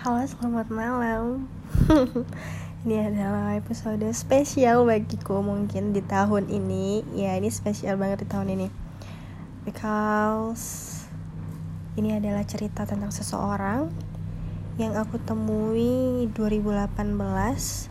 Halo, selamat malam. Ini adalah episode spesial bagiku mungkin di tahun ini. Ya, ini spesial banget di tahun ini. Because ini adalah cerita tentang seseorang yang aku temui 2018.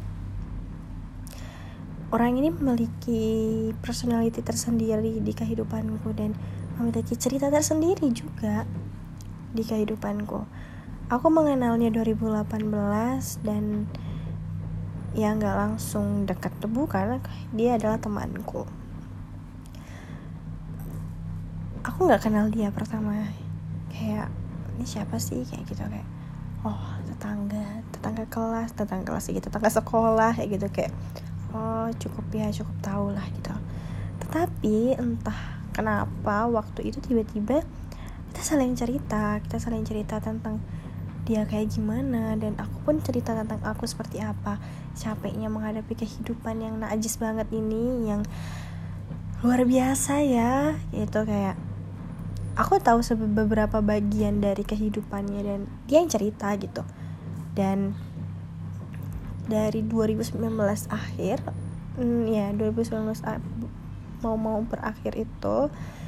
Orang ini memiliki personality tersendiri di kehidupanku dan memiliki cerita tersendiri juga di kehidupanku. Aku mengenalnya 2018 dan ya gak langsung dekat tubuh karena dia adalah temanku. Aku gak kenal dia pertama. Kayak, ini siapa sih? Kayak gitu, kayak oh tetangga kelas gitu, tetangga sekolah kayak gitu, kayak oh cukup tahu lah gitu. Tetapi entah kenapa waktu itu tiba-tiba kita saling cerita tentang dia kayak gimana, dan aku pun cerita tentang aku seperti apa, capeknya menghadapi kehidupan yang najis banget ini, yang luar biasa ya, itu kayak aku tahu beberapa bagian dari kehidupannya dan dia yang cerita gitu. Dan dari 2019 akhir, 2019 mau berakhir itu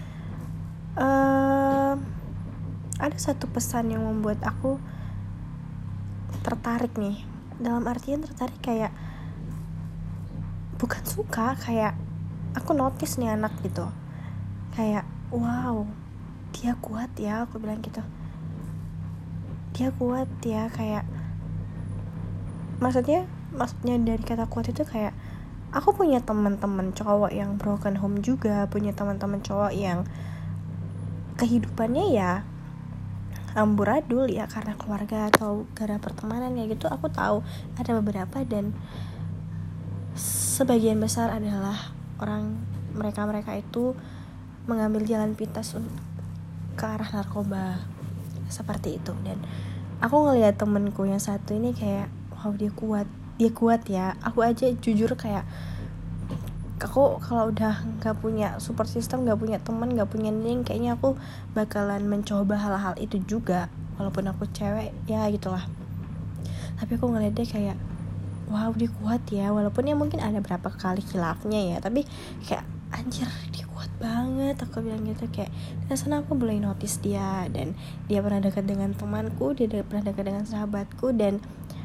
ada satu pesan yang membuat aku tertarik nih. Dalam artian tertarik kayak bukan suka, kayak aku notice nih anak gitu, kayak wow, dia kuat ya, aku bilang gitu, dia kuat ya, kayak maksudnya dari kata kuat itu kayak aku punya teman-teman cowok yang broken home juga, punya teman-teman cowok yang kehidupannya ya amburadul ya karena keluarga atau gara pertemanan ya gitu. Aku tahu ada beberapa, dan sebagian besar adalah mereka itu mengambil jalan pintas ke arah narkoba seperti itu. Dan aku ngelihat temenku yang satu ini kayak wow, dia kuat ya. Aku aja jujur kayak aku kalau udah gak punya support system, gak punya teman, gak punya link, kayaknya aku bakalan mencoba hal-hal itu juga walaupun aku cewek ya gitulah. Tapi aku ngeliat dia kayak wow, dia kuat ya, walaupun ya mungkin ada berapa kali khilafnya ya, tapi kayak anjir dia kuat banget, aku bilang gitu. Kayak dari sana aku mulai notice dia, dan dia pernah dekat dengan temanku, dia pernah dekat dengan sahabatku, dan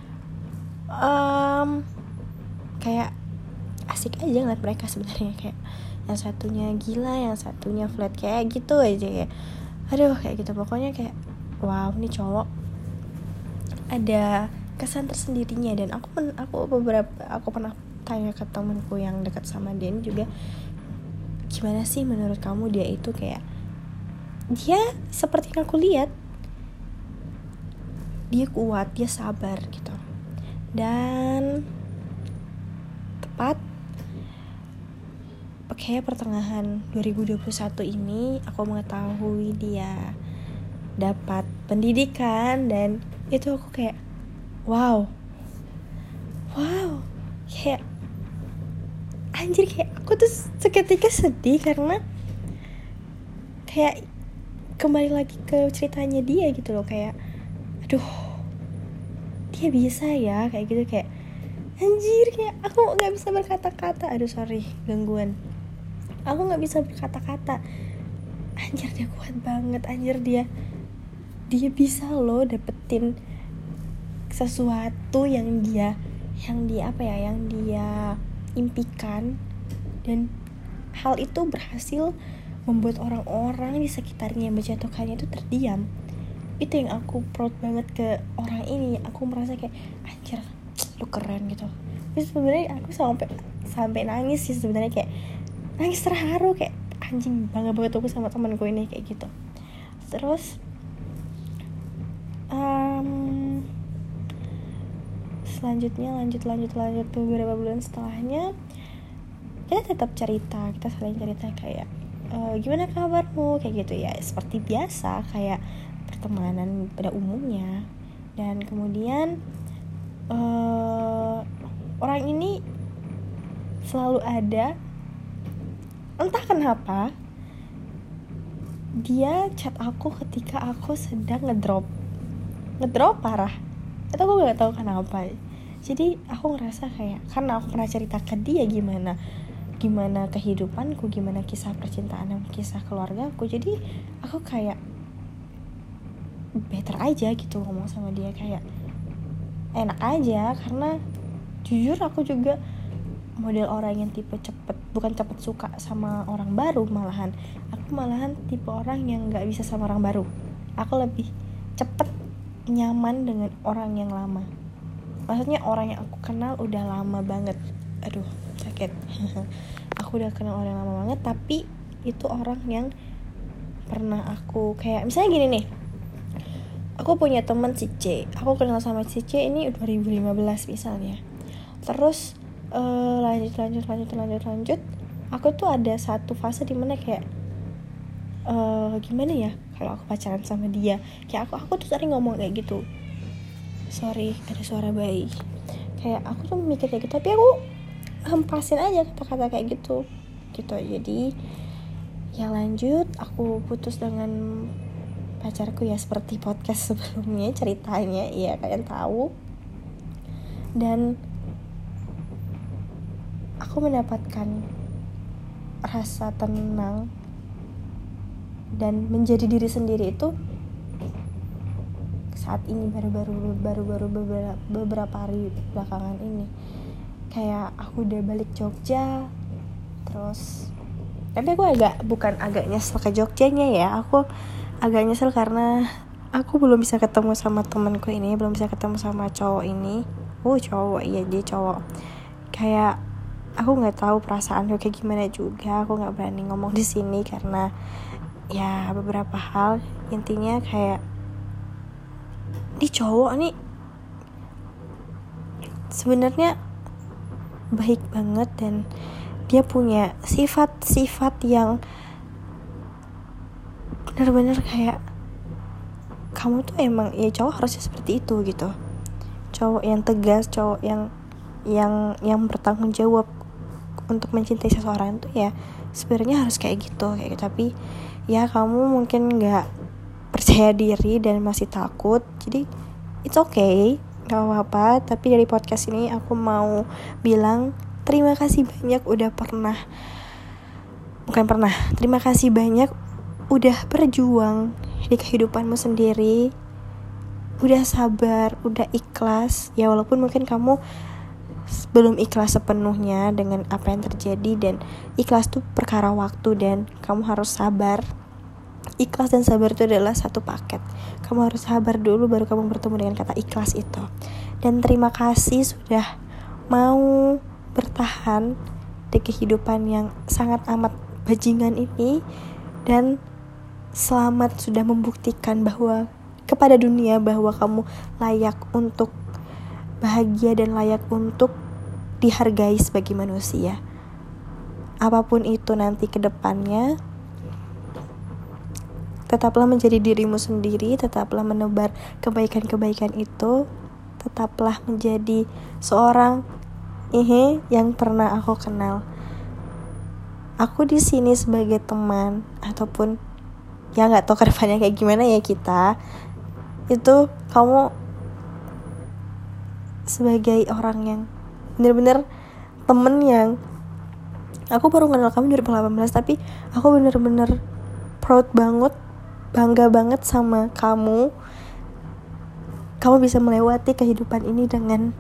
kayak asik aja ngeliat mereka sebenarnya. Kayak yang satunya gila, yang satunya flat, kayak gitu aja, kayak aduh kayak gitu. Pokoknya kayak wow, ini cowok ada kesan tersendirinya. Dan aku pernah tanya ke temanku yang dekat sama dia ini juga, gimana sih menurut kamu dia itu kayak dia seperti yang aku lihat, dia kuat, dia sabar gitu. Dan tepat kayak pertengahan 2021 ini aku mengetahui dia dapat pendidikan, dan itu aku kayak wow, kayak anjir, kayak aku tuh seketika sedih karena kayak kembali lagi ke ceritanya dia gitu loh, kayak aduh dia bisa ya kayak gitu, kayak anjir, kayak aku nggak bisa berkata-kata. Aduh sorry gangguan, aku nggak bisa berkata-kata. Anjir dia kuat banget, anjir dia bisa loh dapetin sesuatu yang dia impikan, dan hal itu berhasil membuat orang-orang di sekitarnya yang menjatuhkannya itu terdiam. Itu yang aku proud banget ke orang ini. Aku merasa kayak anjir lu keren gitu. Terus sebenarnya aku sampai nangis sih sebenarnya, kayak nangis terharu, kayak anjing bangga banget aku sama temanku ini kayak gitu. Terus selanjutnya lanjut beberapa bulan setelahnya kita tetap cerita, kita saling cerita kayak gimana kabarmu kayak gitu ya, seperti biasa kayak pertemanan pada umumnya. Dan kemudian orang ini selalu ada, entah kenapa dia chat aku ketika aku sedang ngedrop parah. itu aku nggak tahu kenapa. Jadi aku ngerasa kayak, karena aku pernah cerita ke dia gimana kehidupanku, gimana kisah percintaan dan kisah keluarga aku, jadi aku kayak better aja gitu ngomong sama dia, kayak enak aja. Karena jujur aku juga model orang yang tipe bukan cepet suka sama orang baru, aku malahan tipe orang yang nggak bisa sama orang baru. Aku lebih cepet nyaman dengan orang yang lama, maksudnya orang yang aku kenal udah lama banget. Aduh sakit. Aku udah kenal orang yang lama banget, tapi itu orang yang pernah aku kayak, misalnya gini nih, aku punya teman si C, aku kenal sama si C ini 2015 misalnya. Terus lanjut, aku tuh ada satu fase dimana kayak gimana ya, kalau aku pacaran sama dia, kayak aku tuh sering ngomong kayak gitu. Sorry, ada suara bayi. Kayak aku tuh mikir kayak gitu, tapi aku hempasin aja kata-kata kayak gitu. Jadi ya lanjut, aku putus dengan pacarku ya, seperti podcast sebelumnya ceritanya, ya kalian tahu. Dan aku mendapatkan rasa tenang dan menjadi diri sendiri itu saat ini, baru beberapa hari belakangan ini. Kayak aku udah balik Jogja, terus tapi aku agak nyesel ke Jogjanya ya. Aku agak nyesel karena aku belum bisa ketemu sama temanku ini, belum bisa ketemu sama cowok ini. Cowok, iya dia cowok. Kayak aku nggak tahu perasaan kayak gimana juga. Aku nggak berani ngomong di sini karena ya beberapa hal. Intinya kayak ini cowok nih sebenarnya baik banget, dan dia punya sifat-sifat yang benar-benar kayak kamu tuh emang ya cowok harusnya seperti itu gitu. Cowok yang tegas, cowok yang bertanggung jawab untuk mencintai seseorang tuh ya sebenarnya harus kayak gitu. Tapi ya kamu mungkin nggak percaya diri dan masih takut, jadi it's okay, nggak apa-apa. Tapi dari podcast ini aku mau bilang terima kasih banyak terima kasih banyak udah berjuang di kehidupanmu sendiri, udah sabar, udah ikhlas ya, walaupun mungkin kamu belum ikhlas sepenuhnya dengan apa yang terjadi. Dan ikhlas tuh perkara waktu, dan kamu harus sabar. Ikhlas dan sabar itu adalah satu paket. Kamu harus sabar dulu baru kamu bertemu dengan kata ikhlas itu. Dan terima kasih sudah mau bertahan di kehidupan yang sangat amat bajingan ini, dan selamat sudah membuktikan bahwa kepada dunia bahwa kamu layak untuk bahagia dan layak untuk dihargai sebagai manusia. Apapun itu nanti ke depannya, tetaplah menjadi dirimu sendiri, tetaplah menebar kebaikan-kebaikan itu, tetaplah menjadi seorang yang pernah aku kenal. Aku di sini sebagai teman, ataupun ya nggak tahu kedepannya kayak gimana ya kita. Itu kamu sebagai orang yang benar-benar temen yang aku baru kenal kamu 2018, tapi aku benar-benar proud banget, bangga banget sama kamu. Kamu bisa melewati kehidupan ini dengan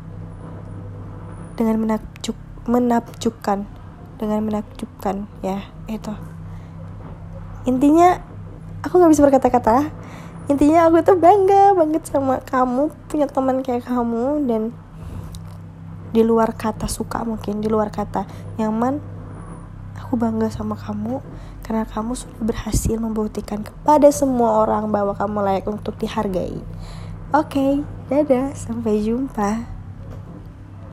menakjubkan ya, itu intinya. Aku nggak bisa berkata-kata. Intinya aku tuh bangga banget sama kamu, punya teman kayak kamu. Dan di luar kata suka, mungkin di luar kata nyaman, aku bangga sama kamu karena kamu sudah berhasil membuktikan kepada semua orang bahwa kamu layak untuk dihargai. Oke, dadah, sampai jumpa.